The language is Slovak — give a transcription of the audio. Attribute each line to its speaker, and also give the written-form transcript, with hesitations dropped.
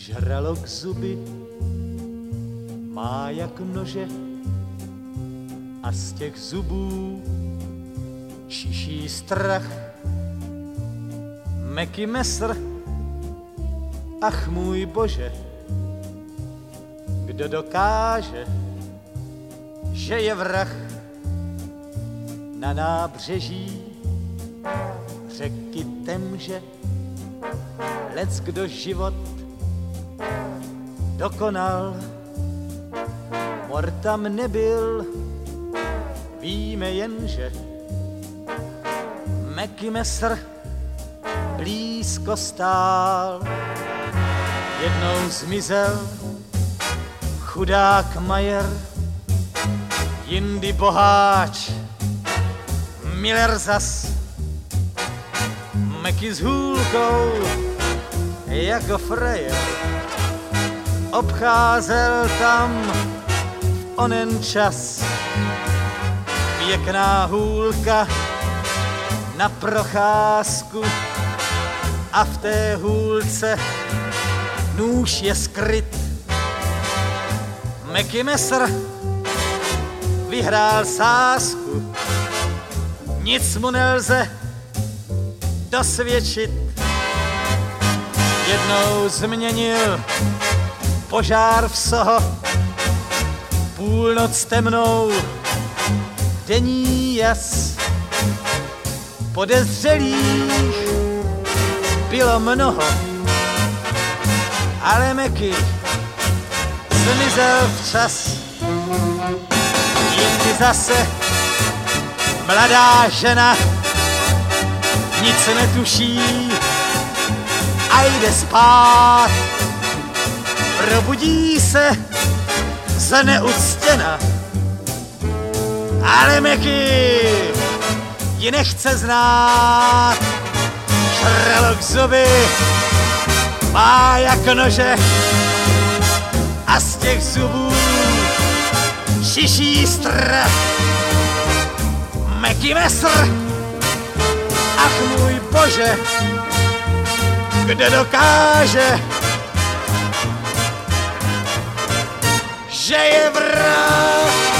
Speaker 1: Žralok zuby má jak nože a z těch zubů čiší strach. Meky Messer, ach můj Bože, kdo dokáže, že je vrah na nábřeží řeky Temže, leckdo život dokonal, mor tam nebyl, víme jenže Meky Messer blízko stál. Jednou zmizel chudák Majer, jindy boháč Miller zas. Meky s hůlkou jako frajer obcházel tam v onen čas. Pěkná hůlka na procházku a v té hůlce nůž je skryt. Meky Messer vyhrál sázku, nic mu nelze dosvědčit. Jednou změnil požár v Soho, půlnoc temnou, denní jas. Podezřelých bylo mnoho, ale Meky zmizel včas. Jindy zase mladá žena nic netuší a jde spát. Probudí se zneuctěna, ale Meky ji nechce znát. Žralok zuby má jak nože a z těch zubů šiší strach. Meky Messer, ach můj Bože, kdo dokáže, že je vrah.